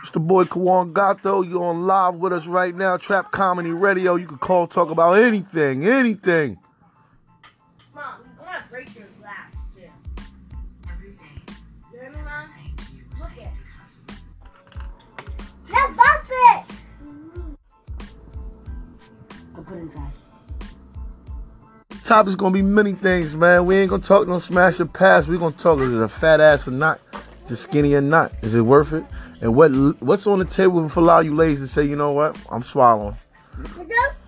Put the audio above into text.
It's the boy Kawan Gato. You're on live with us right now. Trap Comedy Radio. You can call, talk about anything. Anything. Mom, I'm gonna break your glass, too. Everything. You hear me, Mom? Look it. Now bump it! Go put it inside. The topic's gonna be many things, man. We ain't gonna talk no smash or pass. We're gonna talk, is it a fat ass or not? Is it skinny or not? Is it worth it? And what's on the table for a lot of you ladies to say, you know what? I'm swallowing. Put them